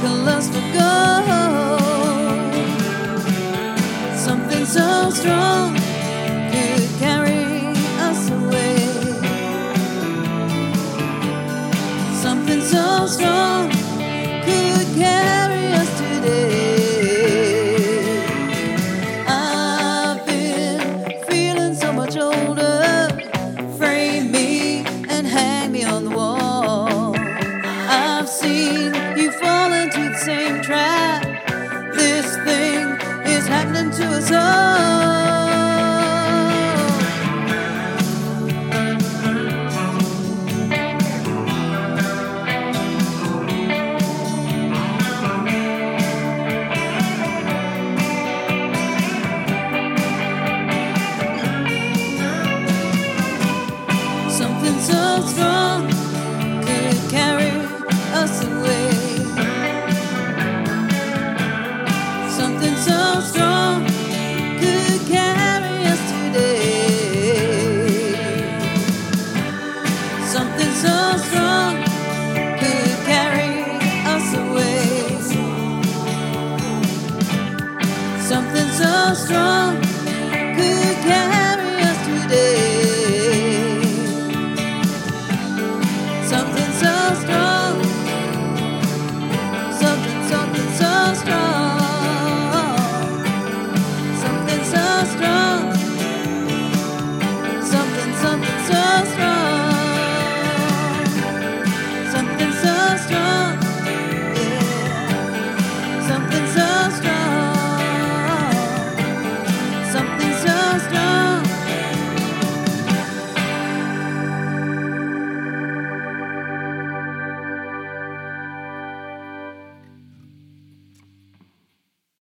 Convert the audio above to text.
a lust for gold. Something so strong could carry us away. Something so strong could carry us today. I've been feeling so much older. Frame me and hang me on the wall. I've seen you fall into the same trap. This thing is happening to us all. Something so strong could carry us away. Something so strong could carry us today. Something so strong could carry us away. Something so strong could carry us today. Something so strong, something so strong, something so strong, something so strong, something so strong.